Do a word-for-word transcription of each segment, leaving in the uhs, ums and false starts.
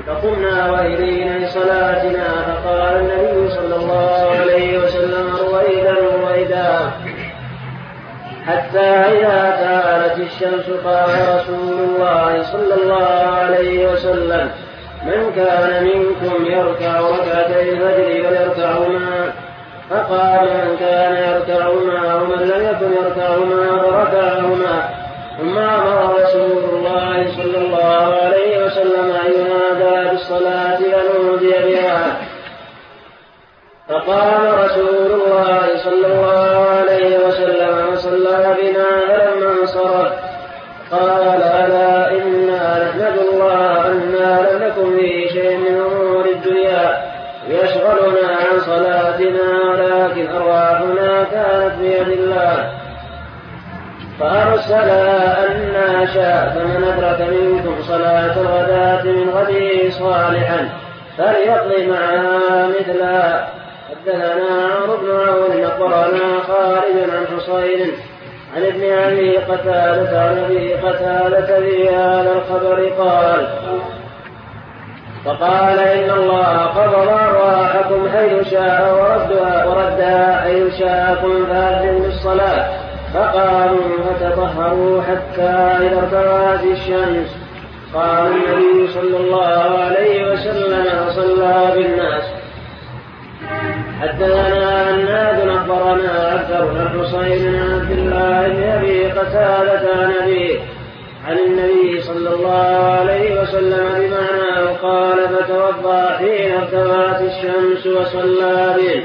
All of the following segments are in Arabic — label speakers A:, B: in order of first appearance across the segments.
A: فقمنا وإلينا لصلاتنا فقال النبي صلى الله عليه وسلم رويدا رويدا حتى إذا كانت الشمس قال رسول الله صلى الله عليه وسلم من كان منكم يركع ركعتي الفجر فليركعهما فقال من كان يركعهما ومن لم يكن يركعهما فركعهما ثم أمر رسول الله صلى الله عليه وسلم أن ينادى بالصلاة فنودي بها فقام رسول الله صلى الله عليه وسلم وصلى بنا فلما انصرف قال ألا إنا نحمد الله أنا لم نكن في شيء من أمور الدنيا يشغلنا عن صلاتنا ولكن أرواحنا كانت بيد الله فأرسل أن ناشا فمن أدرك منكم صلاة الغداة من غده صالحا فليقضي معها مثلها. حدثنا عمرو بن عون أخبرنا خالد عن حصين عن ابن أبي قتادة عن أبي قتادة في هذا الخبر قال فقال إن الله قبض أرواحكم حيث شاء وردها, وردها حيث شاءكم فأذن بالصلاة فقاموا فتطهروا حتى إذا ارتفعت الشمس قال النبي صلى الله عليه وسلم وصلى بالناس. حدثنا هناد أخبرنا عبد بن حصين عن عبد الله بن أبي قتادة عن أبيه عن النبي صلى الله عليه وسلم بمعناه قال فتوضأ حين ارتفعت الشمس وصلى به.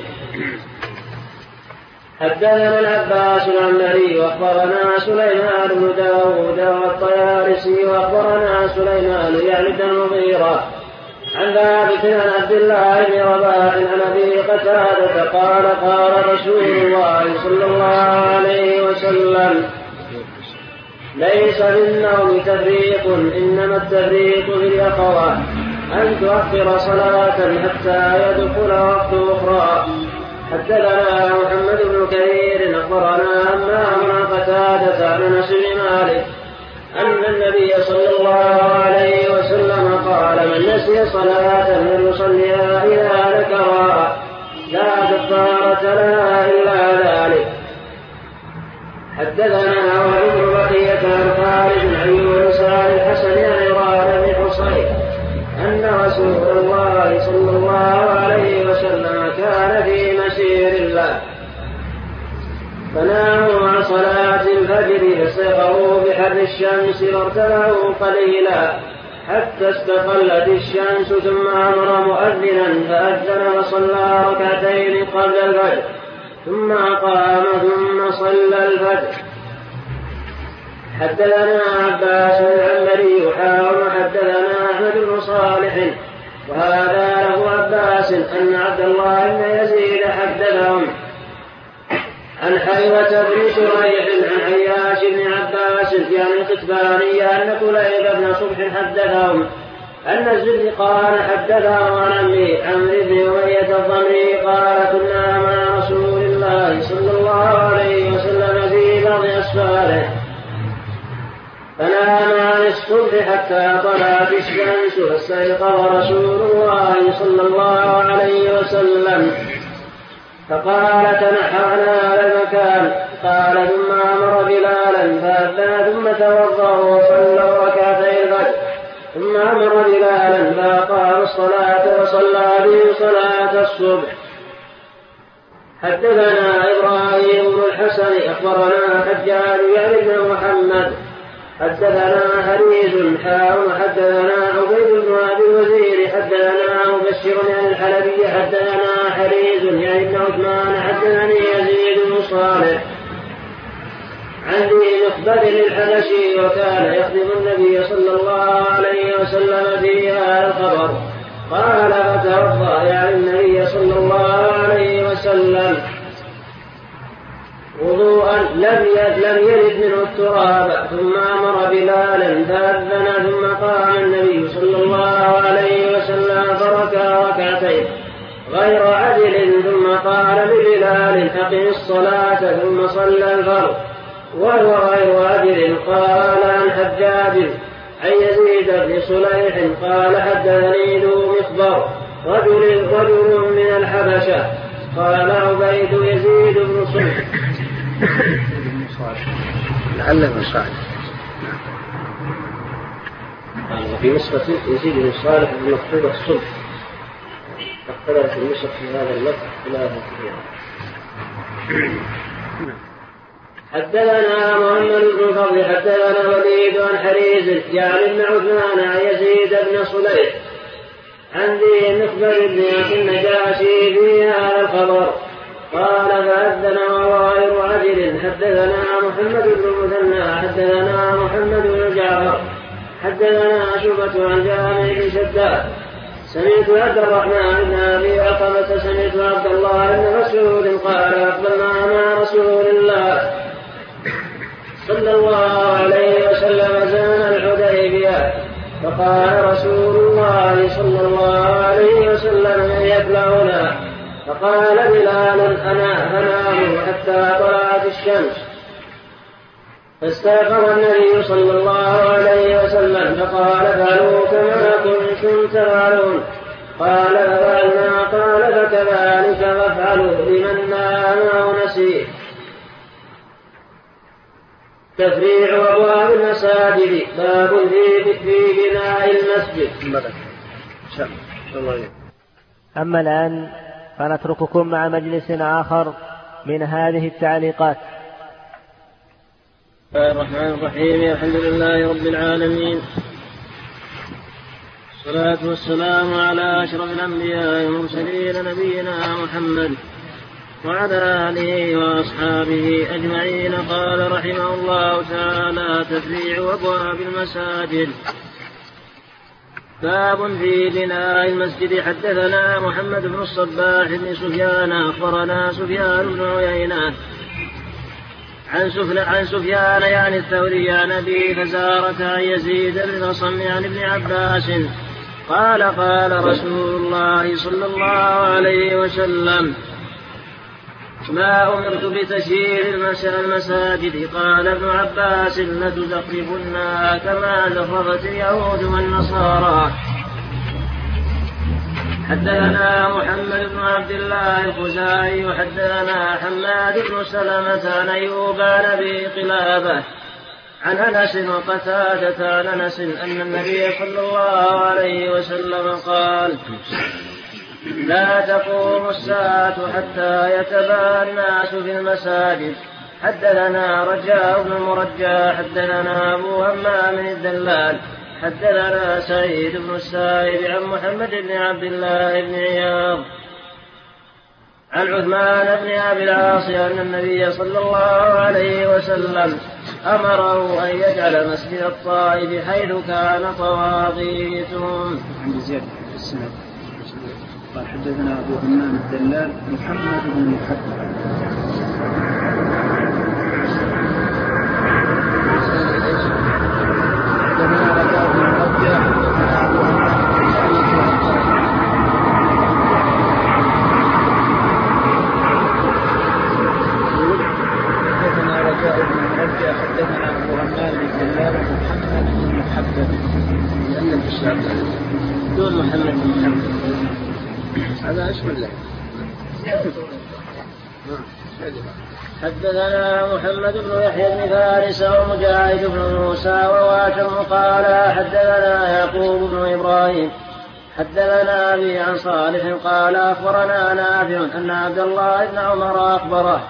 A: حدثنا العباس العنبري واخبرنا سليمان بن داود والطيالسي واخبرنا سليمان يعني بن المغيرة عن ثابت عن عبد الله بن رباح عن ابي قتادة قال قال رسول الله صلى الله عليه وسلم ليس بالنوم تفريق انما التفريق في اليقظة ان تؤخر صلاة حتى يدخل وقت اخرى. حدثنا محمد بن كثير أخبرنا همام عن قتادة عن أنس بن مالك أن النبي صلى الله عليه وسلم قال من نسي صلاة فليصليها إذا ذكرها لا كفارة لها إلا ذلك. حدثنا وابن بقية عن خالد عن يونس عن الحسن عن عمران بن حصين أن رسول الله صلى الله عليه وسلم كان في مسير الله فناموا عن صلاة الفجر فاستيقظوا بحر الشمس فارتفعوا قليلا حتى استقلت الشمس ثم أمر مؤذنا فأذن وصلى ركعتين قبل الفجر ثم قام ثم صلى الفجر. حدثنا عباس العنبري وحاول حدثنا أحمد بن صالح وهذا له عباس أن عبد الله بن يزيد حدثهم عن حيوة بن شريح عن عياش بن عباس يعني القتباني أن كليب بن صبح حدثهم أن الزبقان حدثهم عن أمي عمرو بن أمية الضمري قال كنا مع رسول الله صلى الله عليه وسلم في بعض أسفاره فنام عن الصبح حتى طلعت الشمس فاستيقظ رسول الله صلى الله عليه وسلم فقال تنحرنا على المكان قال ثم أمر بلالا فأذن ثم توضأ وصلى ركعتي الفجر ثم أمر بلالا فأقام الصلاة وصلى به صلاة الصبح. حدثنا إبراهيم بن الحسن أخبرنا حجاج يعني بن محمد حدثنا حريز حاء حدثنا عبيد بن أبي الوزير حدثنا مبشر عن الحلبي حدثنا حريز يعني بن عثمان حدثني يزيد بن صالح عن ذي مخبر الحبشي وكان يخدم النبي صلى الله عليه وسلم في هذا الخبر قال فتوضأ يعني النبي صلى الله عليه وسلم وضوءا لم لم يرد منه التراب ثم أمر بلالا فأذن ثم قام النبي صلى الله عليه وسلم فركع ركعتين غير عدل ثم قال لبلال أقم الصلاة ثم صلى الفرض وهو غير عدل. قال عن حجاج عن يزيد بن صليح قال حدثني ذو مخبر رجل رجل من الحبشة قال عبيد يزيد بن صليح
B: لعله بن صالح
A: في نسخة يزيد بن صالح بمكتوبة الصلح اختلفت النسخ في هذا اللفظ خلافا كثيرا. حدثنا محمد بن فضل حدثنا وليد عن حريز يعني بن عثمان عن يزيد بن صليح عن ذي مخبر بن النجاشي في هذا الخبر قال فأذن وغير عجل حدثنا محمد بن المثنى حدثنا محمد بن جعفر حدثنا شعبة عن جابر بن شداد سمعت عبد الرحمن بن أبي عقبة سمعت عبد الله بن مسعود قال أقبلنا مع رسول الله صلى الله عليه وسلم زمن الحديبية فقال رسول الله صلى الله عليه وسلم من يبلغنا فقال بلال أنا فنام حتى طلعت الشمس فاستيقظ النبي صلى الله عليه وسلم فقال فعلوا كما كنتم تفعلون قال ففعلنا قال فكذلك فافعلوا لمن نام أو نسي. تفريع أبواب المساجد باب في بناء المسجد.
C: أما الآن فنترككم مع مجلس آخر من هذه التعليقات.
A: بسم الله الرحمن الرحيم الحمد لله رب العالمين الصلاة والسلام على أشرف الأنبياء والمرسلين نبينا محمد وعلى آله وأصحابه أجمعين. قال رحمه الله تعالى تفريع أبواب المساجد باب في بناء المسجد. حدثنا محمد بن الصباح بن سفيان أخبرنا سفيان بن عيينة عن سفيان يعني الثوري عن أبي فزارة عن يزيد بن الأصم عن ابن عباس قال قال رسول الله صلى الله عليه وسلم ما أمرت بتشييد المساجد. قال ابن عباس لتزخرفنها كما زخرفت اليهود والنصارى. حدثنا محمد بن عبد الله الخزاعي حدثنا حماد بن سلمة عن أيوب عن أبي قلابة عن أنس وقتادة عن أنس أن النبي صلى الله عليه وسلم قال لا تقوم الساعة حتى يتباهى الناس في المساجد. حدثنا رجاء بن المرجى حدثنا أبو همام الدلال حدثنا سعيد بن السائب عن محمد بن عبد الله بن عياض عن عثمان بن أبي العاص أن النبي صلى الله عليه وسلم أمره أن يجعل مسجد الطائف حيث كان طواغيتهم.
B: قال حدثنا أبو همام الدلال محمد بن محمد حدثنا أبو همام الدلال محمد بن محمد لأن الإسلام
A: دون محمد بن محمد
B: هذا اسم الله.
A: حدثنا محمد بن يحيى بن فارس ومجاهد بن موسى وواتم قال حدثنا يعقوب بن إبراهيم حدثنا أبي عن صالح قال أخبرنا نافع أن عبد الله بن عمر أخبره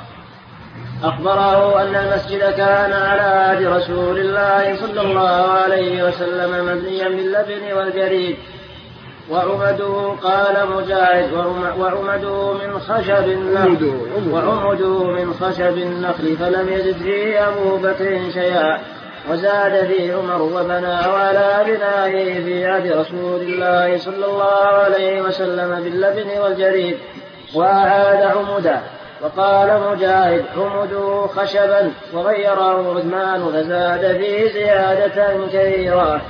A: أخبره أن المسجد كان على عهد رسول الله صلى الله عليه وسلم مبنيا باللبن والجريد وعمدوا قال مجاهد وعمدوا من خشب النخل وعمدوا من خشب النخل فلم يزد فيه أبو بكر شيئا وزاد فيه عمر وبنى على بنائه في عهد رسول الله صلى الله عليه وسلم باللبن والجريد وأعاد عمدا. وقال مجاهد عمدوا خشبا وغيره عثمان فزاد فيه زيادة كثيرة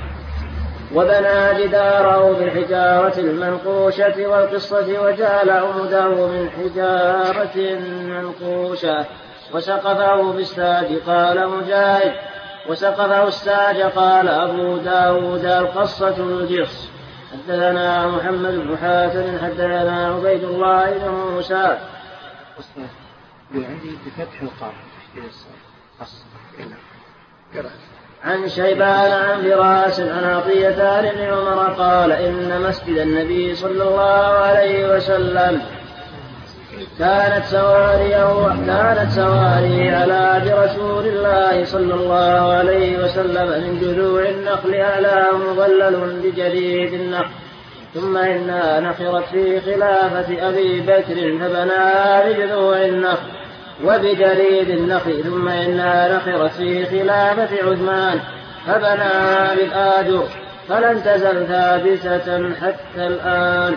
A: وبنى جداره بالحجارة المنقوشة والقصة وجعل عمده من حجارة منقوشة وسقفه بالساج. قال مجاهد وسقفه الساج. قال أبو داود القصة الجص. حدثنا محمد بن حاتم حدثنا عبيد الله بن موسى
B: عندي بفتح القاف
A: عن شيبان عن فراس عن عطية بن عمر قال إن مسجد النبي صلى الله عليه وسلم كانت سواريه كانت سواريه على عهد رسول الله صلى الله عليه وسلم من جذوع النخل أعلاه مظلل بجريد النخل ثم إنها نخرت في خلافة أبي بكر فبناها بجذوع النخل وبجريد النخل ثم إنها نخرت في خلافة عثمان فبناها بالآجر فلن تزل ثابتة حتى الآن.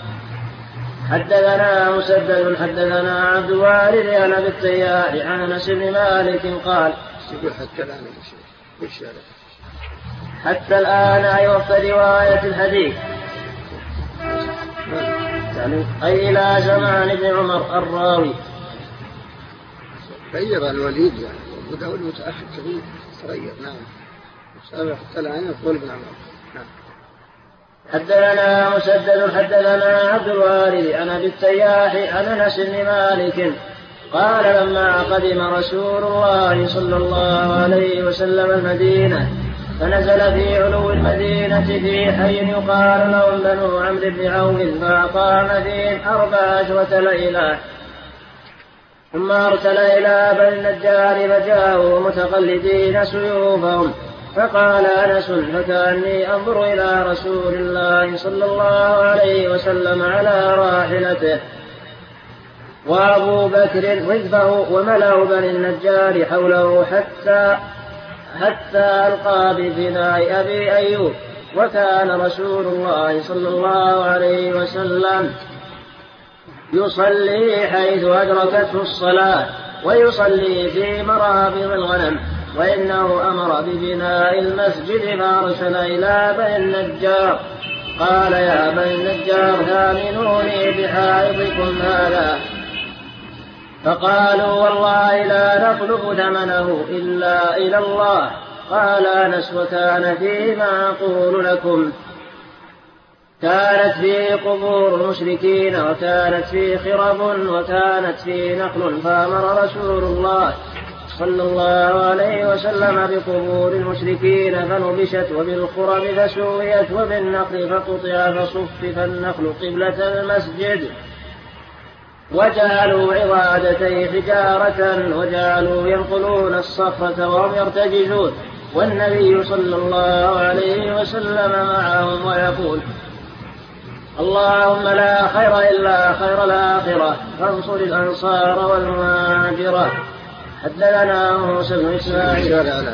A: حدثنا مسدد حدثنا عبد الوارث عن ابي التياح عن انس بن مالك قال
B: حتى الآن
A: حتى الآن أي وقت رواية الحديث يعني أي إلى زمان ابن عمر الراوي
B: غير الوليد يعني وده المتأخر كبير صغير. نعم حتى الآن يقول ابن عمر. نعم.
A: حدثنا مسدد حدثنا عبد الوارث عن ابي التياح عن انس بن مالك قال لما قدم رسول الله صلى الله عليه وسلم المدينة فنزل في علو المدينة في حي يقال لهم بنو عمرو بن عوف فأقام فيهم أربع عشرة ليلة ثم أرسل إلى بني النجار فجاءوا متقلدين سيوفهم فقال أنس فكأني أنظر إلى رسول الله صلى الله عليه وسلم على راحلته وأبو بكر رزبه وملأ بني النجار حوله حتى حتى ألقى بفناء أبي أيوب. وكان رسول الله صلى الله عليه وسلم يصلي حيث أدركته الصلاة ويصلي في مرابض الغنم وإنه أمر ببناء المسجد فأرسل إلى بني النجار قال يا بني النجار ثامنوني بحائطكم هذا فقالوا والله لا نطلب ثمنه إلا إلى الله. قال أنس وكان فيما أقول لكم كانت فيه قبور المشركين وكانت فيه خرب وكانت فيه نخل فأمر رسول الله صلى الله عليه وسلم بقبور المشركين فنبشت وبالخرب فسويت وبالنخل فقطع فصفف النخل قبلة المسجد وجعلوا عضادتي حجارة وجعلوا ينقلون الصخرة وهم يرتجزون والنبي صلى الله عليه وسلم معهم ويقول اللهم لا خير إلا خير الآخرة فانصر الأنصار والمهاجرة. حدثنا موسى بن إسماعيل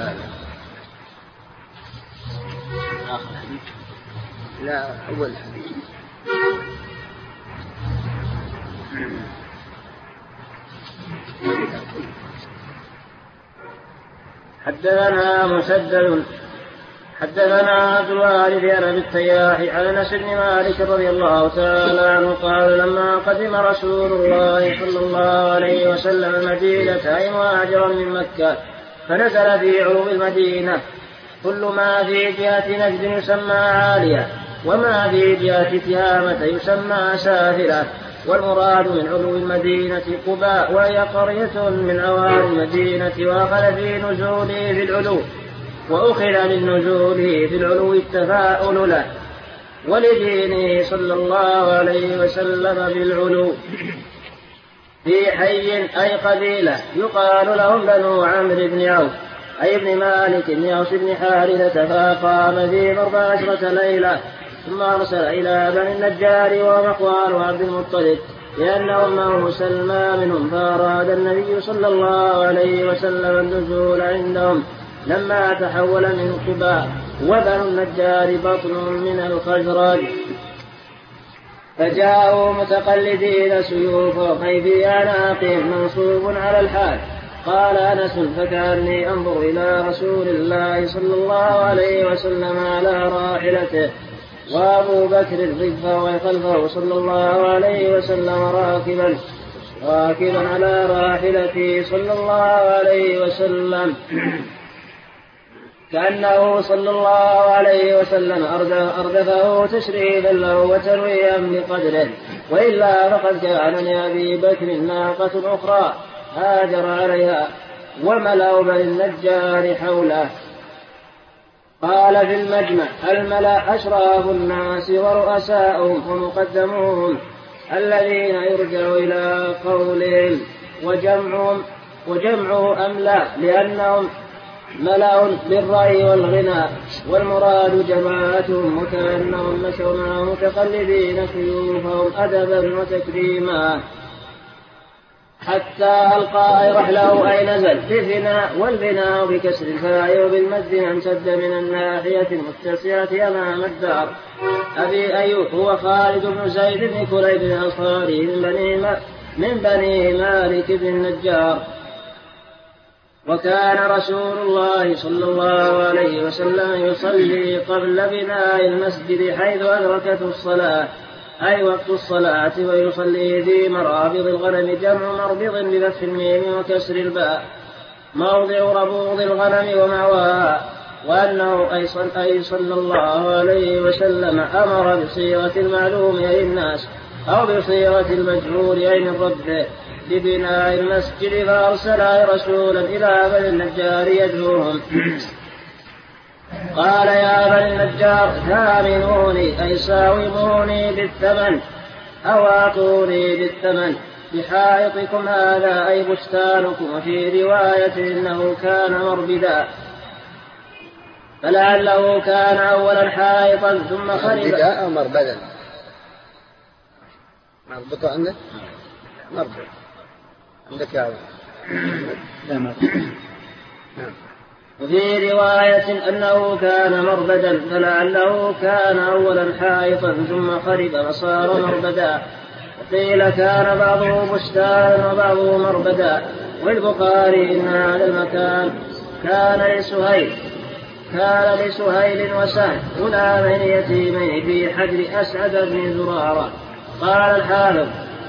B: لا أول حديث
A: حدثنا مسدد حدثنا عبد الوارث عن ابي التياح عن انس بن مالك رضي الله تعالى عنه قال لما قدم رسول الله صلى الله عليه وسلم المدينة أي مهاجرا من مكة فنزل في علو المدينة كل ما في جهة نجد يسمى عالية وما في جهة تهامة يسمى سافلة والمراد من علو المدينة قباء وهي قرية من عوالي المدينة وأخذ في نزوله في العلو وأخذ من نزوله في العلو التفاؤل له ولدينه صلى الله عليه وسلم بالعلو في حي أي قبيلة يقال لهم بنو عمرو بن عوف أي ابن مالك بن عوف بن حارثة فأقام فيهم أربع عشرة ليلة ثم أرسل إلى بني النجار ومقوال عبد المطلب لأن أمه سلمى منهم فأراد النبي صلى الله عليه وسلم النزول عندهم لما تحول من قباء وبنو النجار بطن من الخزرج فجاءوا متقلدين سيوفهم أي في أعناقهم منصوب على الحال. قال أنس فكأني أنظر إلى رسول الله صلى الله عليه وسلم على راحلته وأبو بكر رزقه خلفه صلى الله عليه وسلم راكبا راكبا على راحلته صلى الله عليه وسلم. كأنه صلى الله عليه وسلم أردفه تشريفا له وترويا بقدره، وإلا فقد كان لأبي بكر ناقة أخرى هاجر عليها وملأ بني النجار حوله. قال في المجمع: الملأ أشراف الناس ورؤساؤهم ومقدموهم الذين يرجع إلى قولهم وجمعهم وجمعه أملا، لأنهم ملأ بالرأي والغنى، والمراد جماعتهم، وكأنهم مشوا معهم متقلدين سيوفهم أدبا وتكريما حتى ألقى أي رحله أي نزل في الفناء، والفناء بكسر الفاء وبالمد امتد من الناحية المتسعة أمام الدار. أبي أيوب هو خالد بن زيد بن كليب الأنصاري من بني, من بني مالك بن النجار. وكان رسول الله صلى الله عليه وسلم يصلي قبل بناء المسجد حيث أدركته الصلاة أي وقت الصلاة، ويصلي في مرابض الغنم، جمع مربض بفتح الميم وكسر الباء، موضع ربوض الغنم ومعواها. وأنه أي صلى الله عليه وسلم أمر بصيغة المعلوم أي الناس أو بصيغة المجهول أي من ربه ببناء المسجد، فأرسل رسولا إلى بني النجار يدعوهم. قال: يا بني النجار ثامنوني أي ساوموني بالثمن أو أعطوني بالثمن بحائطكم هذا أي بستانكم. وفي رواية إنه كان مربدا، فلعله كان أولا حائطا ثم خرب.
B: مربدا أو مربدا؟ مربط عندك؟ مربط عندك يا عم.
A: وفي رواية أنه كان مربدا، فلعله كان أولا حائطا ثم خرب فصار مربدا. وقيل كان بعضه بستانا وبعضه مربدا. والبخاري إن هذا المكان كان لسهيل كان لسهيل وسهل غلامين يتيمين في حجر أسعد بن زرارة. قال الحافظ: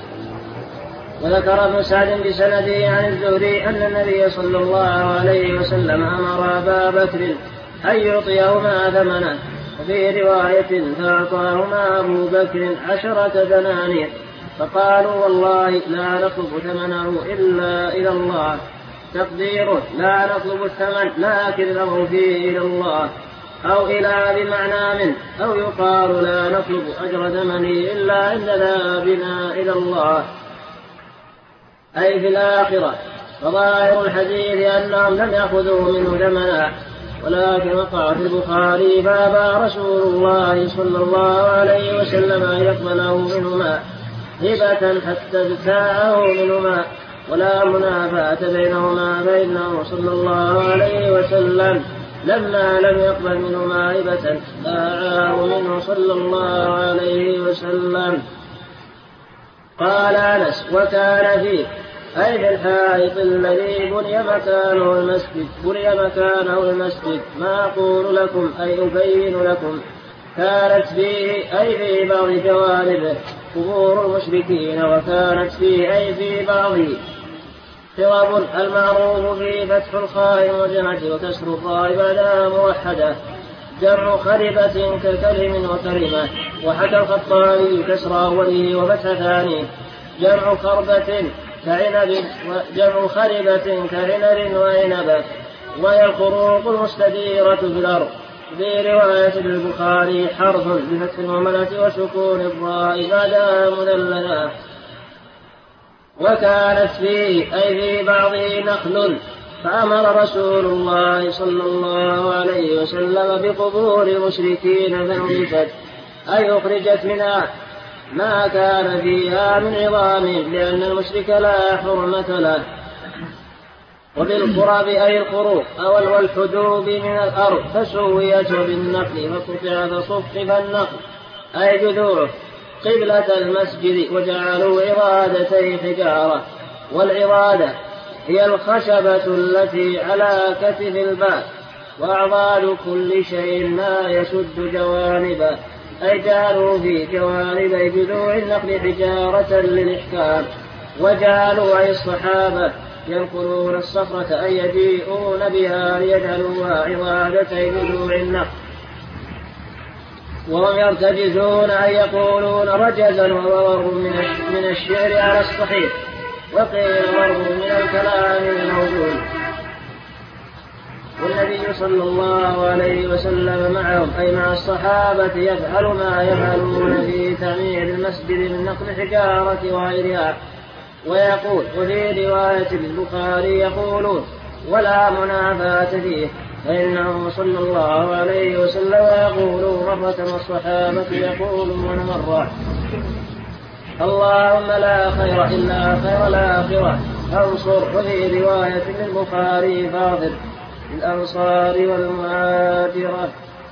A: وذكر ابن سعد بسنده عن الزهري أن النبي صلى الله عليه وسلم أمر أبا بكر أن يعطيهما ثمنه. وفي رواية: فأعطاهما أبو بكر عشرة دنانير، فقالوا: والله لا نطلب ثمنه إلا إلى الله. تقديره: لا نطلب الثمن لكن الأمر فيه إلى الله، أو إلى بمعنى من، أو يقال: لا نطلب أجر ثمنه إلا عند ذهابنا إلى الله أي في الآخرة. فظاهر الحديث أنهم لم يأخذوا منه ثمنا، ولكن وقع في البخاري: فأبى رسول الله صلى الله عليه وسلم أن يقبله منهما هبة حتى ابتاعه منهما، ولا منافاة بينهما، فإنه صلى الله عليه وسلم لما لم يقبل منهما هبة باعه منه صلى الله عليه وسلم. قال أنس: وكان فيه أي في الحائط الذي بني مكانه المسجد بني مكانه المسجد ما أقول لكم أي أبين لكم، كانت فيه أي في بعض جوانبه قبور المشركين، وكانت فيه أي في بعضه خرب المعروف في فتح الخاء وجمعه وكسر الراء بعدها موحدة، جمع خربة ككلم وكلمة. وحكى الخطابي كسر أوله وفتح ثانيه، جمع خربة كعنب جمع خربة كعنب وعنبة، وهي الخروق المستديرة في الأرض. في رواية البخاري: حرف بفتح المهملة وسكون الراء بعدها مذللة. وكانت فيه أي في بعضه نخل، فأمر رسول الله صلى الله عليه وسلم بقبور المشركين فنبتت أي أخرجت منها ما كان فيها من عظامهم، لأن المشرك لا حرمة له. وبالقرب أي الخروق أو والحدوب من الأرض، فسويت بالنخل فقطع فصفف النخل أي جذوعه قبلة المسجد، وجعلوا عضادتي حجارة. والعضادة هي الخشبة التي على كتف الباب، وأعضاد كل شيء ما يسد جوانبه، أي جعلوا في جوانب جذوع النخل حجارة للإحكام. وجعلوا أي الصحابة ينقلون الصخرة أي يجيئون بها ليجعلوها عضادتين جذوع النخل، وهم يرتجزون أن يقولون رجزا وضرب من الشعر على الصحيح، وقيل ضرب من الكلام الموجود. والنبي صلى الله عليه وسلم معهم أي مع الصحابة يفعل ما يفعلون في تعمير المسجد من نقل حجارة وغيرها. ويقول وفي رواية البخاري يقولون ولا منافاة فيه، فإنه صلى الله عليه وسلم يقول مرة والصحابة يقولون مرة. اللهم لا خير إلا خير الآخرة أنصر. وفي رواية للبخاري فاضل الأنصار والمهاجرة.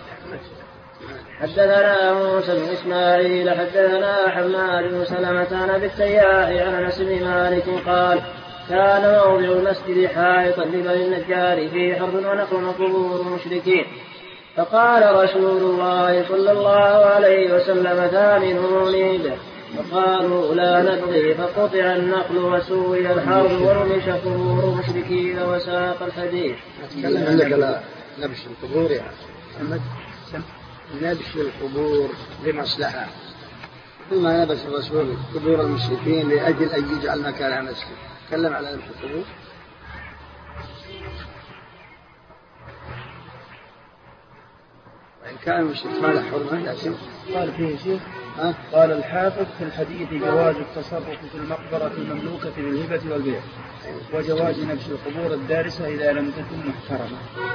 A: حدثنا موسى بن إسماعيل حدثنا حماد بن سلمة عن أبي التياح عن أنس بن مالك قال كان موضع المسجد حائطا لبني النجار في حرب ونقل قبور المشركين، فقال رسول الله صلى الله عليه وسلم ثامنوني به، فقالوا لا نبغي، فقطع النقل وسوي الحرب ورمش قبور المشركين وساق الحديث.
B: أتكلم عندك على نبش القبور يا محمد. نبش القبور لمصلحة، ثم نبش الرسول قبور المشركين لأجل أن يجعل مكانها مسجد. تكلم على نبش القبور. وإن كان المشرك ما له حرمة لكن
D: قال فيه شيخ أه؟ قال الحافظ في الحديث جواز التصرف في المقبرة المملوكة بالهبة والبيع، وجواز نبش القبور الدارسة إذا لم تكن محترمة.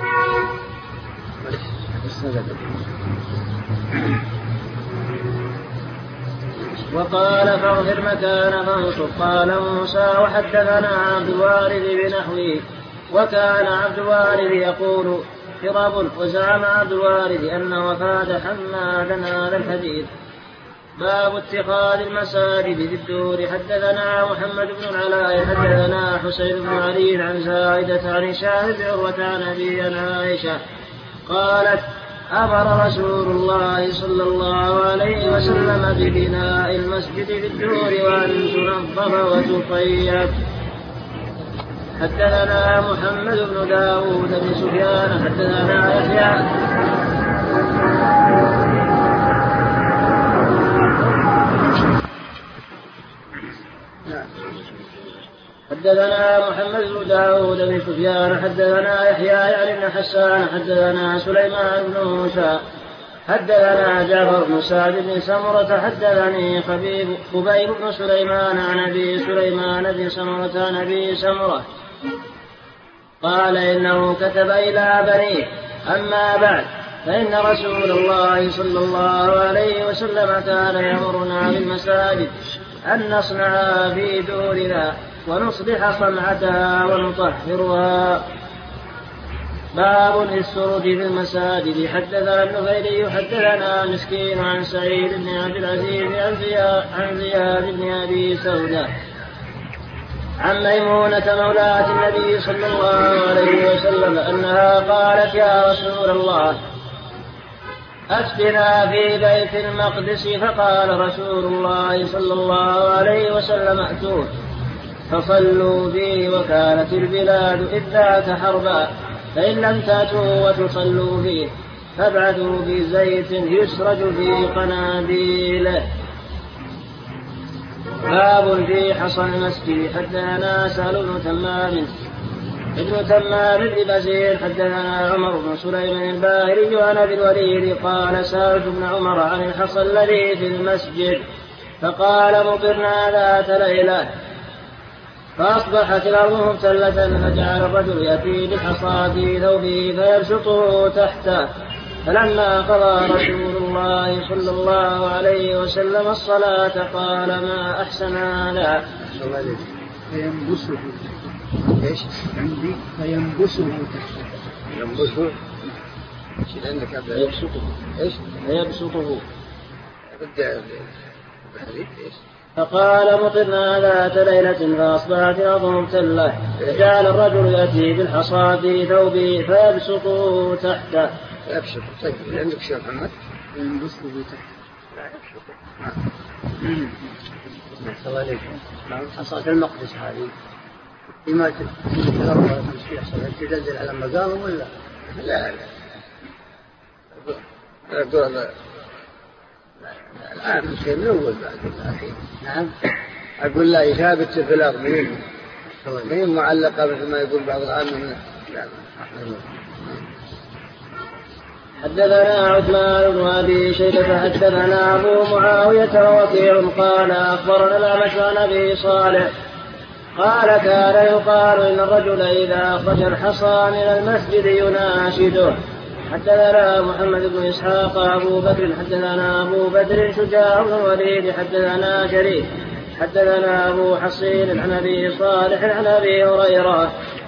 A: وقال فاغفر مكان فانصر. قال موسى وحدثنا عبد الوارث بنحوه، وكان عبد الوارث يقول حرب، وزعم عبد الوارث أن وفاة حمادا هذا الحديث. باب اتخاذ المساجد في الدور. حدثنا محمد بن العلاء حدثنا حسين بن علي عن زائدة عن هشام بن عروة عن أبي عن عائشة قالت أمر رسول الله صلى الله عليه وسلم ببناء المسجد في الدور وأن تنظف وتطيب. حدثنا محمد بن داود بن سفيان حدثنا يحيى حدثنا محمد بن داود بن سفيان حدثنا يحيى يعني بن حسان حدثنا سليمان بن موسى حدثنا جابر بن سعد بن سمرة حدثني خبيب خبيب بن سليمان عن أبي سليمان بن سمرة عن أبي سمرة قال إنه كتب إلى بنيه أما بعد فإن رسول الله صلى الله عليه وسلم كان يأمرنا بالمساجد أن نصنعها في دورنا ونصلح صنعتها ونطهرها. باب السرج في المساجد. حدثنا ابن فيري حدثنا مسكين عن سعيد بن عبد العزيز عن زياد بن أبي سودة عن ميمونة مولاة النبي صلى الله عليه وسلم أنها قالت يا رسول الله أفتنا في بيت المقدس، فقال رسول الله صلى الله عليه وسلم ائتوه فصلوا فيه، وكانت البلاد إذ ذاك حربا، فإن لم تأتوا وتصلوا فيه فابعثوا بزيت يسرج في قناديله. باب في حصى المسجد. حدثنا سهل بن تمام ابن تمام بن بزير حدثنا عمر بن سليمان الباهلي عن ابي الوليد قال سألت ابن عمر عن الحصى الذي في المسجد، فقال مطرنا ذات ليلة فأصبحت الأرض مبتلة، فجعل الرجل يأتي بالحصى في ثوبه فيبسطه تحته، فلما قضى رسول الله صلى الله عليه وسلم الصلاة قال ما أحسن هذا.
D: فينبسه
B: ايش
D: عندي فينبسه تحته.
B: ينبسه ايش عندك هذا؟
A: يبسطه
B: ايش؟
A: يبسطه.
B: بدأ بحديث ايش؟
A: فقال مطرنا ذات ليلة فأصبحت الأرض مبتلة، فجعل الرجل يأتي بالحصى في ثوبه فيبسطه تحته.
B: يبسطه. طيب عندك شيء محمد؟
D: ينبسه تحته.
B: لا يبسطه.
A: نعم. حصى المقدس هذه
B: فيما تتلقى يحصل تنزل على مقامه ولا لا لا أقول الآن شيء من أول بعد الأخير. نعم أقول لا ثابت في الأرض مين مين معلقة مثل ما يقول بعض العامة.
A: حدثنا عثمان بن أبي شيبة حدثنا أبو معاوية ووكيع قال أخبرنا الأعمش عن أبي صالح قال كان يقال إن الرجل إذا أخرج الحصى من المسجد يناشده. حدثنا محمد بن إسحاق أبو بكر حدثنا أبو بدر شجاع بن الوليد حدثنا شريك حدثنا أبو حصين عن أبي صالح عن أبي هريرة.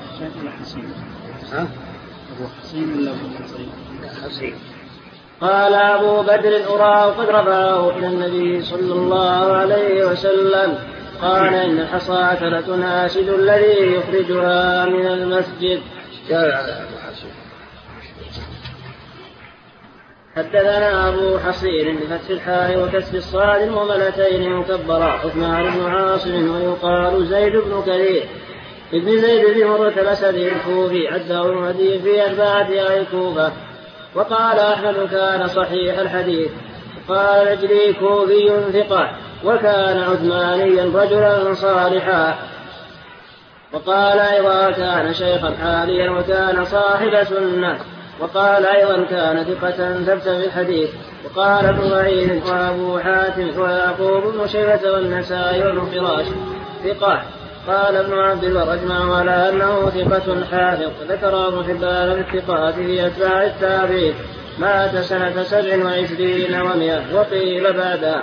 D: أبو حصين ولا أبو حصين؟
A: قال أبو بدر أراه قد رفعه إلى النبي صلى الله عليه وسلم قال إن الحصاة لتناشد الذي يخرجها من المسجد. حدثنا أبو حصين بفتح الحاء وكسر الصاد المهملتين مكبرا عثمان بن عاصم ويقال زيد بن كثير ابن زيد بن مرة الأسدي الكوفي عده المهدي في أربعة أهل الكوفة. وقال أحمد كان صحيح الحديث. قال نجري كوفي ثقة وكان عثمانيا رجلا صالحا. وقال أيضا كان شيخا حاليا وكان صاحب سنة. وقال أيضا كان ثقة ثبت في الحديث. وقال ابن معين وأبو حاتم ويعقوب بن شيبة والنسائي وابن فراش ثقة. قال ابن عبد البر أجمع على أنه ثقة حافظ. ذكر ابن حبان في الثقات في أتباع التابعين مات سنة سبع وعشرين ومئة وقيل بعدها.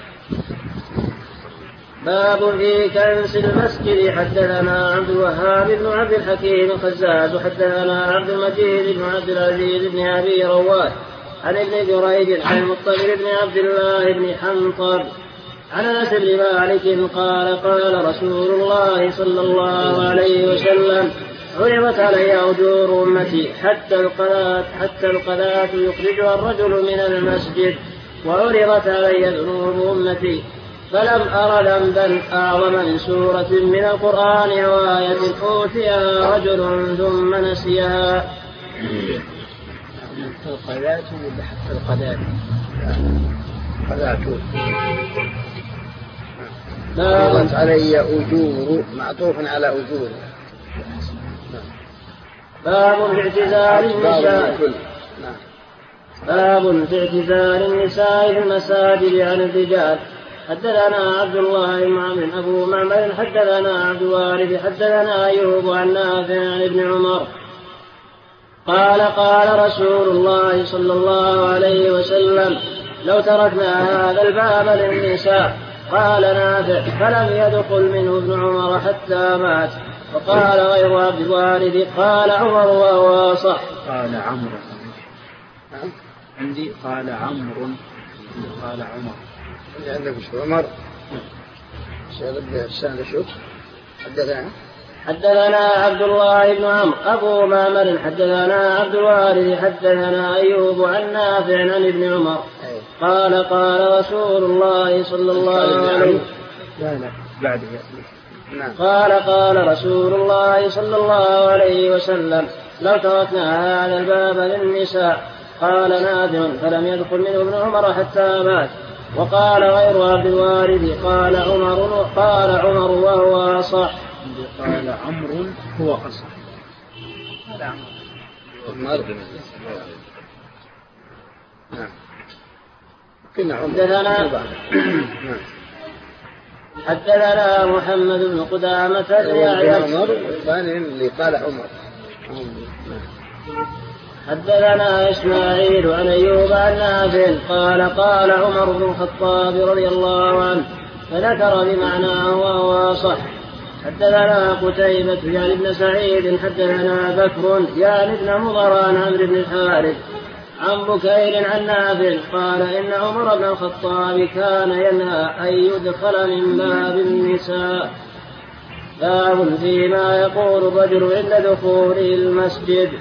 A: باب في كنس المسجد. حدثنا عبد الوهاب بن عبد الحكيم الخزاز حدثنا عبد المجيد بن عبد العزيز بن أبي رواد عن ابن جريج عن المطلب بن عبد الله بن حنطب عن أنس بن مالك قال قال رسول الله صلى الله عليه وسلم عرضت علي أجور أمتي حتى القذاة حتى القذاة يخرجها الرجل من المسجد وعرضت علي ذنوب أمتي فلم أر ذنبا أعظم من سورة من القرآن وآية أوتيها رجل ثم نسيها.
B: القذاة ولا حتى القذاة؟ قذاة. عرضت علي أجور معطوف على أجور.
A: باب في اعتزال النساء. باب في اعتزال النساء في المساجد عن الرجال. حدثنا عبد الله بن عمرو أبو معمر حدثنا عبد الوارث حدثنا أيوب عن نافع عن ابن عمر قال قال رسول الله صلى الله عليه وسلم لو تركنا هذا الباب للنساء. قال نافع فلم يدخل منه ابن عمر حتى مات. وقال غير عبد الوارث قال عمر وهو صح.
D: قال عمرو عندي قال عمرو قال عمر
B: اللي عندك شو عمر السنة شوف. حدثنا
A: حدثنا عبد الله بن عمرو أبو معمر حدثنا عبد الوارث حدثنا أيوب عن نافع عن ابن عمر قال قال رسول الله صلى الله عليه وسلم
D: لا لا بعد
A: قال قال رسول الله صلى الله عليه وسلم لو تركنا هذا الباب للنساء. قال نافع فلم يدخل منه ابن عمر حتى مات. وقال غير عبد الوارث قال عمر قال عمر وهو صح.
D: قال عمرو هو أصح.
B: هذا
A: حدثنا حدثنا محمد بن قدامة
B: اللي قال عمر.
A: حدثنا إسماعيل عن أيوب عن نافع قال قال عمر بن الخطاب رضي الله عنه فذكر بمعناه وهو صح. حدثنا قتيبة يعني ابن سعيد حدثنا بكر يعني ابن مضر عن عمرو بن الحارث عن بكير عن نافع قال إن عمر بن الخطاب كان ينهى أن يدخل من باب النساء. باب فيما يقول الرجل عند دخوله المسجد.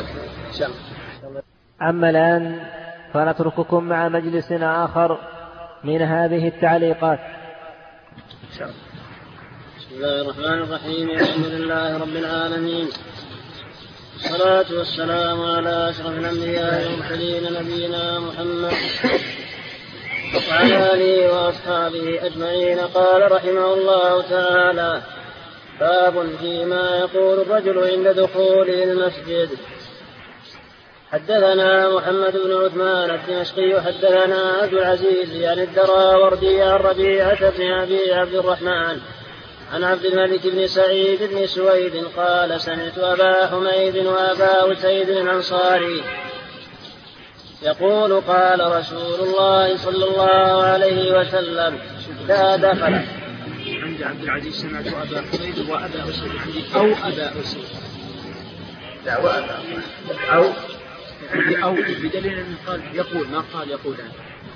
C: أما الآن فنترككم مع مجلس آخر من هذه التعليقات.
A: بسم الله الرحمن الرحيم. الحمد لله رب العالمين، والصلاة والسلام على أشرف الأنبياء والمرسلين نبينا محمد وعلى آله وأصحابه أجمعين. قال رحمه الله تعالى: باب فيما يقول الرجل عند دخوله المسجد. حدثنا محمد بن عثمان الدمشقي حدثنا عبد العزيز يعني الدراوردي عن ربيعة بن أبي عبد الرحمن عن عبد الملك بن سعيد بن سويد قال: سمعت أبا حميد وأبا أسيد الأنصاري يقول: قال رسول الله صلى الله عليه وسلم: إذا دخل.
D: عند عبد العزيز سمعت أبا حميد وأبا أسيد، عندي أو أبا أسيد،
B: لا وأبا أو
D: عندي أو بدليل أنه قال يقول، ما قال يقولان.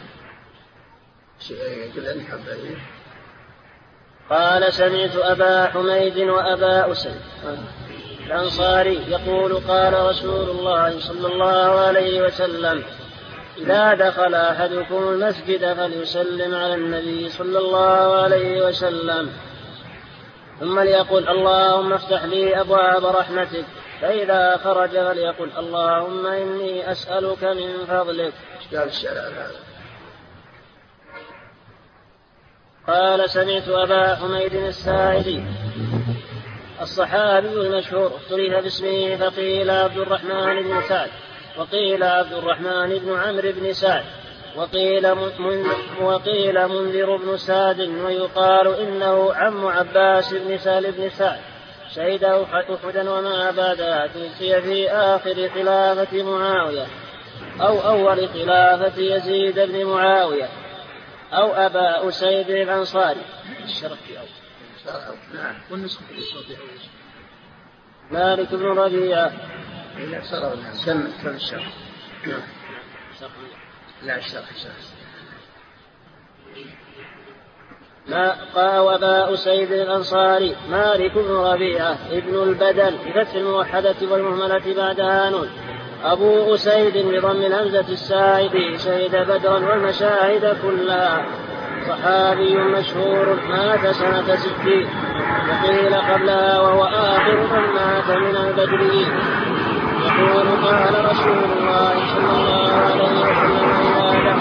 A: قال: سمعت أبا حميد وأبا أسيد الأنصاري يقول: قال رسول الله صلى الله عليه وسلم: إذا دخل أحدكم المسجد فليسلم على النبي صلى الله عليه وسلم، ثم ليقل: اللهم افتح لي أبواب رحمتك، فإذا خرج فليقل: اللهم إني أسألك من فضلك. قال: سمعت أبا حميد الساعدي الصحابي المشهور اختلف باسمه، فقيل عبد الرحمن بن سعد، وقيل عبد الرحمن بن عمرو بن سعد، وقيل, من وقيل منذر بن سعد، ويقال إنه عم عباس بن سهل بن سعد. شهد أحدا وما بعدها، توفي في آخر خلافة معاوية أو أول خلافة يزيد بن معاوية أو أبا أسيد الأنصاري. الشرف في أول والنسخة في الصوت مالك بن ربيعة.
B: لا صار كم كم الشرح؟ لا الشرح
A: ما قال وأبا أسيد الأنصاري مالك بن ربيعة ابن البدل بفتح الموحدة والمهملة بعدها نون. أبو أسيد بضم الهمزة الساعدي شهد بدرا والمشاهد كلها، صحابي مشهور مات سنة ستين، وقيل قبلها وهو آخر من مات من البدريين. يقول: قال رسول الله صلى الله عليه وسلم: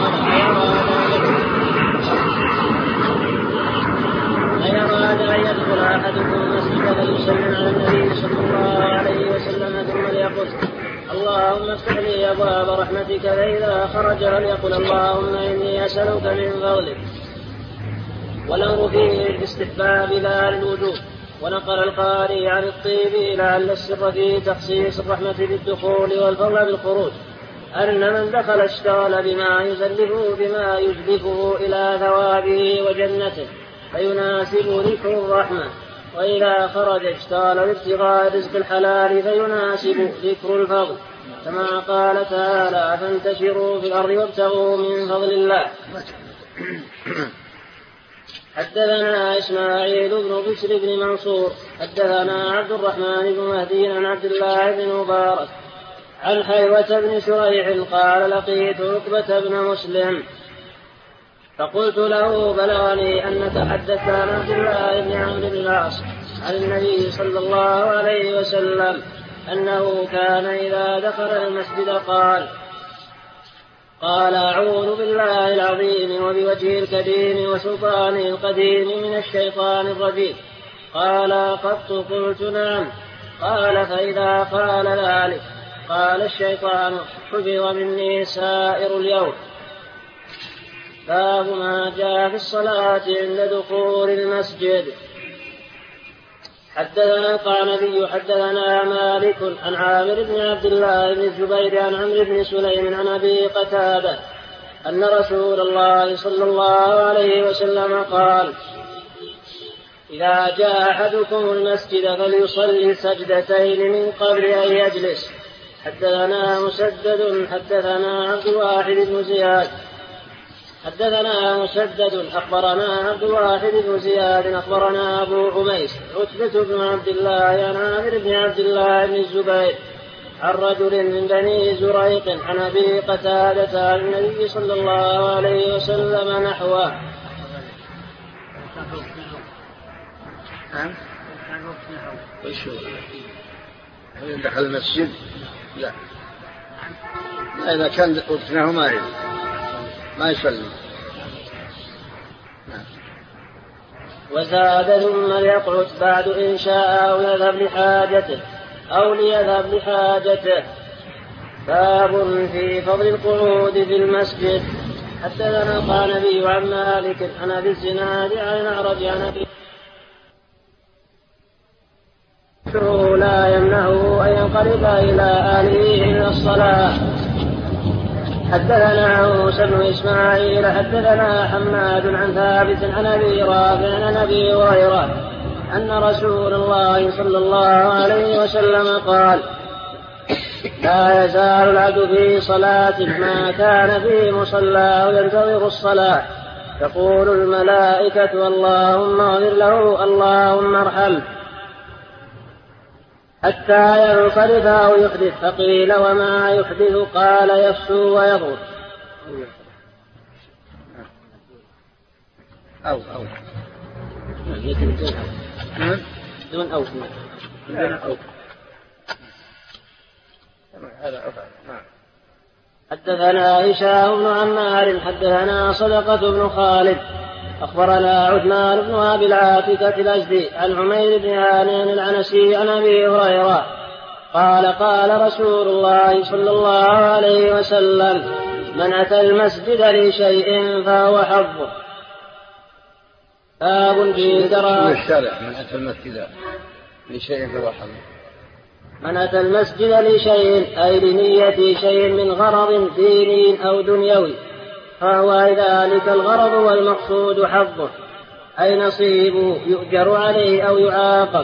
A: إذا أراد أن يدخل أحدكم المسجد فليسلم على النبي صلى الله عليه وسلم، ثم ليقل: اللهم افتح لي أبواب رحمتك، فإذا خرج فليقل: اللهم إني أسألك من فضلك. والأمر فيه الاستحباب لا للوجوب. ونقل القاري عن الطيبي لعل السر في تخصيص الرحمة بالدخول والفضل بالخروج أن من دخل اشتغل بما يزلفه بما يجلفه إلى ثوابه وجنته فيناسب ذكر الرحمة، وإذا خرج اشتغل بابتغاء رزق الحلال فيناسب ذكر الفضل، كما قال تعالى: فانتشروا في الأرض وابتغوا من فضل الله. حدثنا إسماعيل بن بشر بن منصور حدثنا عبد الرحمن بن مهدي عن عبد الله بن مبارك عن حيوة بن شريح قال: لقيت عقبة بن مسلم فقلت له: بلغني أنك حدثت عن عبد الله بن عمرو بن العاص عن النبي صلى الله عليه وسلم أنه كان إذا دخل المسجد قال قال أعوذ بالله العظيم وبوجهه الكريم وسلطانه القديم من الشيطان الرجيم. قال: قط؟ قلت: نعم. قال: فإذا قال ذلك قال الشيطان: حفظ مني سائر اليوم. باب ما جاء في الصلاة عند دخول المسجد. حدثنا القعنبي حدثنا مالك عن عامر بن عبد الله بن الزبير عن عمرو بن سليم عن أبي قتادة أن رسول الله صلى الله عليه وسلم قال: إذا جاء أحدكم المسجد فليصلي سجدتين من قبل أن يجلس. حدثنا مسدد حدثنا عبد الواحد بن زياد حدثنا مسدد أخبرنا عبد الواحد بن زياد أخبرنا أبو عميس عتبة بن عبد الله عن عامر بن عبد الله بن الزبير عن رجل من بني زريق عن أبي قتادة عن النبي صلى الله عليه وسلم نحوه.
B: نعم. وش هو؟ هل دخل المسجد؟ لا. إذا كان وقتناه ما يصلي ما يصلي. نعم.
A: وزاد ثم ليقعد بعد إن شاء أو يذهب لحاجته أو ليذهب لحاجته. باب في فضل القعود في المسجد. حدثنا القعنبي عن مالك عن أبي الزناد عن الأعرج عن أبي لا يمنعه أن ينقلب إلى أهله إلا الصلاة. حدثنا موسى بن إسماعيل حدثنا حماد عن ثابت عن أبي رافع عن أبي هريرة أن رسول الله صلى الله عليه وسلم قال: لا يزال العبد في صلاة ما كان في مصلاه ينتظر الصلاة تقول الملائكة اللهم اغفر له اللهم ارحمه حتى ينصرف أو يحدث. فقيل: وما يحدث؟ قال: يفسو ويضرب.
B: أو أو
A: دون أو
B: أو
A: حدثنا هشام بن عمار حدثنا صدقة بن خالد أخبرنا عثمان بن أبي العاتكة الأزدي عن عمير بن هانئ العنسي عن أبي هريرة قال: قال رسول الله صلى الله عليه وسلم: من أتى المسجد لشيء فهو حظه. باب في كراهة
B: الشارع من أتى المسجد لشيء فهو حظه.
A: من أتى المسجد لشيء أي لنية شيء من غرض ديني أو دنيوي فهو ذلك الغرض والمقصود حظه أي نصيبه يؤجر عليه أو يعاقب.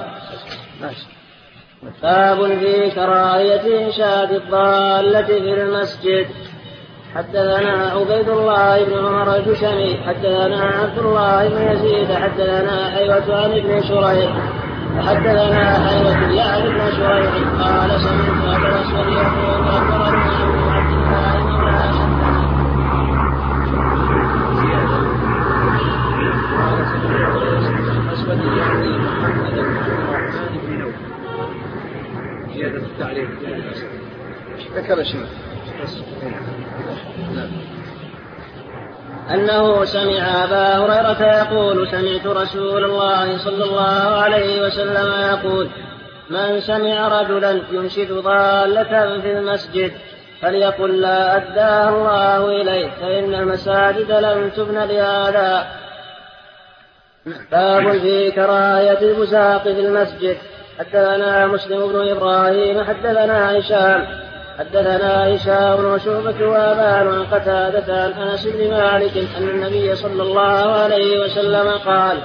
A: باب في كراهية إنشاد الضالة في المسجد. حدثنا عبيد الله بن عمر الجشمي حدثنا عبد الله بن يزيد حدثنا حيوة عن ابن شريح حدثنا حيوة يعني ابن شريح قال: سمعت أبا الأسود يقول: أخبرنا أبو عبد الله بن عاشر
D: الأسود يعني محمد بن الرحمن بن نوف. زيادة التعريف
B: ذكر اسمه
A: أنه سمع أبا هريرة يقول: سمعت رسول الله صلى الله عليه وسلم يقول: من سمع رجلا ينشد ضالة في المسجد فليقل لا أداها الله إليه فإن المساجد لم تبن لهذا. باب في كراهية البزاق في المسجد. حدثنا مسلم بن إبراهيم حدثنا هشام حدثنا هشام وشعبة وابان عن قتادة عن أنس بن مالك أن النبي صلى الله عليه وسلم قال: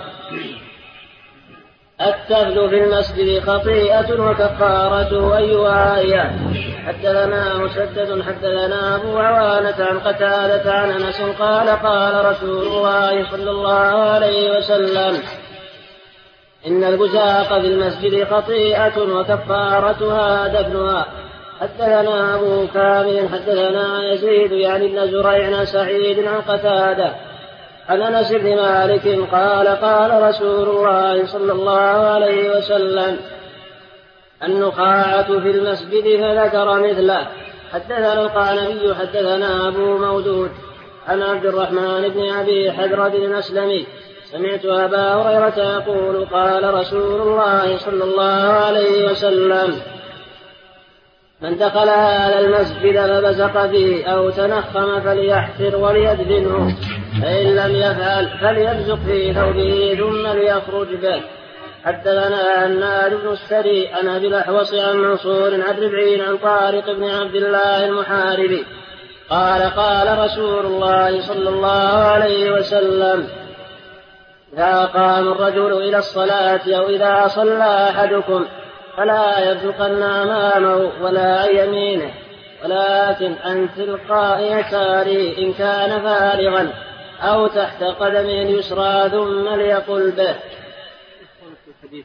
A: التفل في المسجد خطيئة وكفارته أيها هي. حدثنا مسدد حدثنا أبو عوانة عن قتادة عن أنس قال: قال رسول الله صلى الله عليه وسلم: إن البزاق في المسجد خطيئة وكفارتها دفنها. حدثنا أبو كامل حدثنا يزيد يعني بن زريع سعيد عن قتادة عن أنس بن مالك قال: قال رسول الله صلى الله عليه وسلم: النخاعة في المسجد فذكر مثله. حدثنا القعنبي حدثنا أبو مودود عن عبد الرحمن بن أبي حدرد الأسلمي سمعت أبا هريرة يقول: قال رسول الله صلى الله عليه وسلم: من دخل هذا المسجد فبزق فيه أو تنخم فليحفر وليدفنه فإن لم يفعل فليبزق في ثوبه ثم ليخرج به. حدثنا هناد بن السري عن أبي الأحوص عن منصور عن ربعين عن طارق بن عبد الله المحاربي قال: قال رسول الله صلى الله عليه وسلم: إذا قام الرجل إلى الصلاة أو إذا صلى أحدكم فلا يبزقن أمامه ولا عن يمينه ولكن عن تلقاء يساره إن كان فارغا أو تحت قدمه اليسرى ثم ليقل به.
D: حديث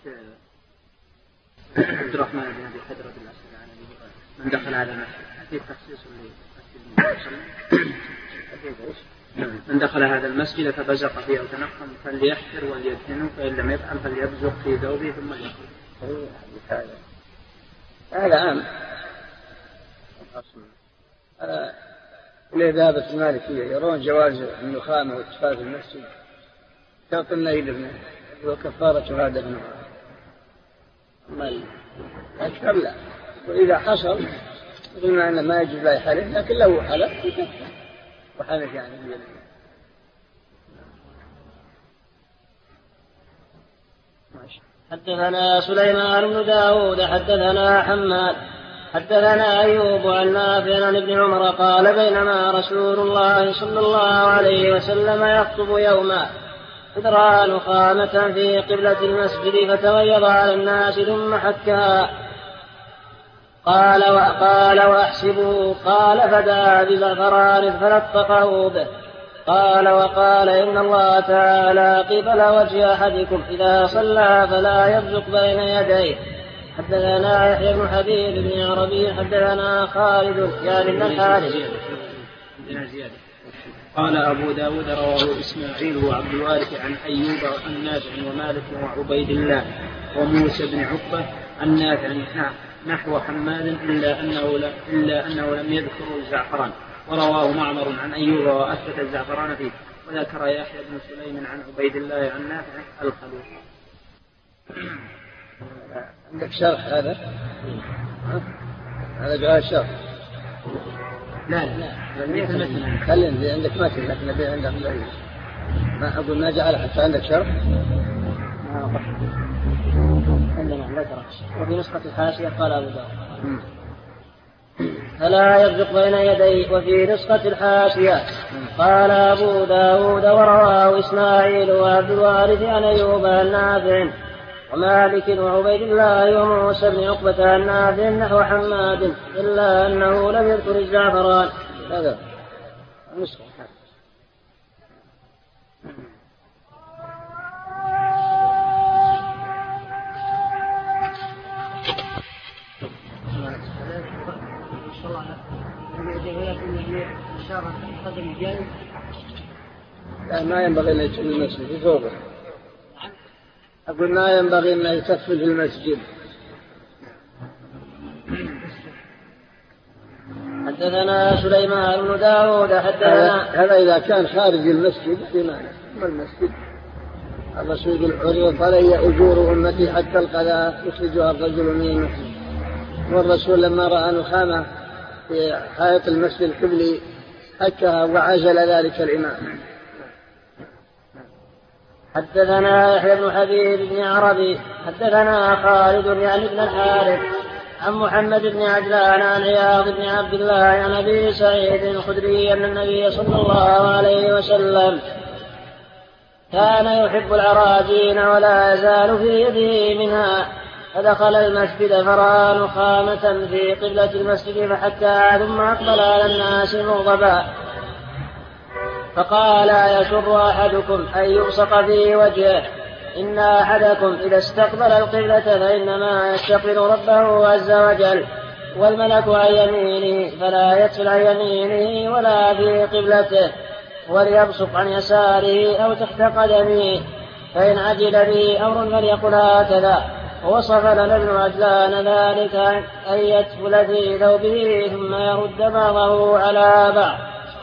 D: عبد الرحمن بن أبي حدرد الأسلمي من دخل على المسجد حديث تخصيص للمسجد. من دخل هذا المسجد فبزق فيه أو تنقم فليحفر وليدفنه، فإن لم يفعل فليبزق في ثوبه ثم ليحفر.
B: هذا عام. الإذابة المالكية يرون جواز النخامة واتفاق المسجد شرط النيل ابنه وكفارة هذا ابنه أكثر لا. وإذا حصل قلنا أنه ما يجب لا يحلف، لكن لو حلف يكفر وحلف يعني بيده.
A: حدثنا سليمان بن داود حدثنا حماد حدثنا أيوب عن نافع عن ابن عمر قال بينما رسول الله صلى الله عليه وسلم يخطب يوما إذ رأى نخامة في قبلة المسجد فتغيظ على الناس ثم حكها قال وقال وأحسبه قال فدعا بزعفران فلطقه به قال وقال إن الله تعالى قبل وجه أحدكم إذا صلى فلا يبزق بين يديه. حدثنا يحيى بن حبيب بن عربي حدثنا خالد يعني بن الحارث.
D: قال أبو داود رواه إسماعيل وعبد الوارث عن أيوب عن نافع ومالك وعبيد الله وموسى بن عقبة عن نافع نحو حماد إلا أنه, إلا أنه لم يذكر الزعفران، ورواه معمر عن أيوب وأثبت الزعفران فيه، وذكر يحيى بن سليم عن عبيد الله عن نافع الخلوق.
B: عندك شرح هذا؟ هذا جاء شرح؟
D: لا لا لا
B: خلي عندك متن لكن نبي عندك ضعيف. ما أقول ما جعل حتى عندك شرح؟
A: عندنا ذكر وفي نسخة الحاشية قال أبو داود فلا يبزق بين يديه، وفي نسخة الحاشية قال أبو داود ورواه إسماعيل وعبد الوارث عن أيوب عن نافع ومالك وعبيد الله وموسى بن عقبة عن نافع نحو حماد إلا أنه لم يذكر الزعفران.
B: هذا نسخة. لا ما ينبغي أن يتم المسجد في ثوبه. أقول ما ينبغي أن يتفل في المسجد.
A: حدثنا سليمان بن داود حدثنا
B: هذا إذا كان خارج المسجد في معنى ما المسجد. الرسول يقول عرضت علي أجور أمتي حتى القذاء يخرجها الرجل من المسجد. والرسول لما رأى نخامة في حائط المسجد القبلي حكها وعزل ذلك الإمام.
A: حدثنا يحيى بن حبيب بن عربي حدثنا خالد يعني بن الحارث عن محمد بن عجلان عن عياض بن عبد الله عن أبي سعيد الخدري أن النبي صلى الله عليه وسلم كان يحب العراجين ولا يزال في يده منها، فدخل المسجد فرأى نخامة في قبلة المسجد فحكى ثم أقبل على الناس مغضبا فقال يسر أحدكم أن يبصق في وجهه، إن أحدكم إذا استقبل القبلة فإنما يستقبل ربه عز وجل، والملك عن يمينه فلا يتفل عن يمينه ولا في قبلته، وليبصق عن يساره أو تحت قدمه، فإن عجل به أمر فليقل هكذا. ووصف لنا ابن عجلان ذلك أن يتفل في ثوبه ثم يرد بعضه على بعض.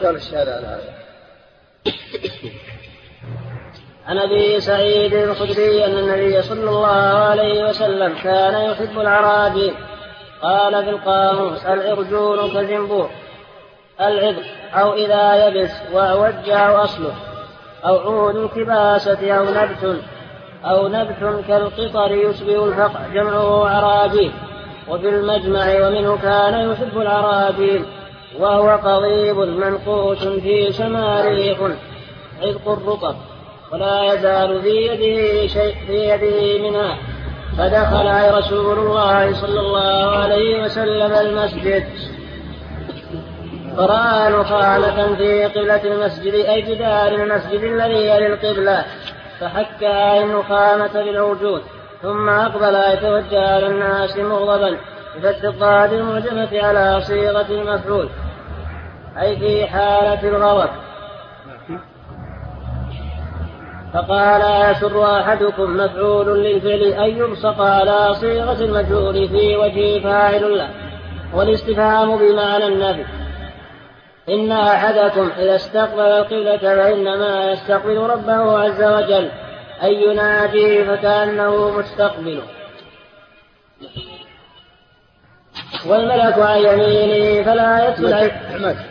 A: عن أبي سعيد الخدري أن النبي صلى الله عليه وسلم كان يحب العراجين. قال في القاموس العرجون كالزنبور العذر أو إذا يبس وعوج أو أصله أو عود الكباسة أو نبت أو نبت كالقطر يشبه الفقع جمعه عراجين. وفي المجمع ومنه كان يحب العراجين وهو قضيب منقوش في شماريخ عذق الرطب ولا يزال في يده شيء في يده منها. فدخل رسول الله صلى الله عليه وسلم المسجد فرأى نخامة في قبلة المسجد أي جدار المسجد الذي يلي القبلة، فحكى النخامة بالعجون ثم أقبل يتوجه على الناس مغضبا بفتح الضاد المعجمة على صيغة المفعول أي في حالة الغضب فقال أيسر أحدكم مفعول للفعل أن يبصق على صيغة المجهول في وجه فاعل له، والاستفهام بمعنى النفي. إن أحدكم إذا استقبل القبلة فإنما يستقبل ربه عز وجل، أي يناجيه فكأنه مستقبله. والملك عن يمينه فلا يدخل